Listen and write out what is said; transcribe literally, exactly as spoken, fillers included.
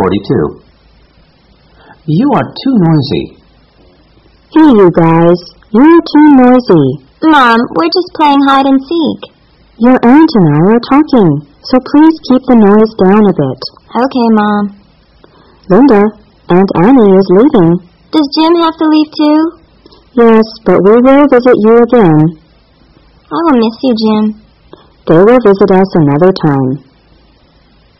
forty-two. You are too noisy. Hey, you guys. You're too noisy. Mom, we're just playing hide and seek. Your aunt and I are talking, so please keep the noise down a bit. Okay, Mom. Linda, Aunt Annie is leaving. Does Jim have to leave too? Yes, but we will visit you again. I will miss you, Jim. They will visit us another time.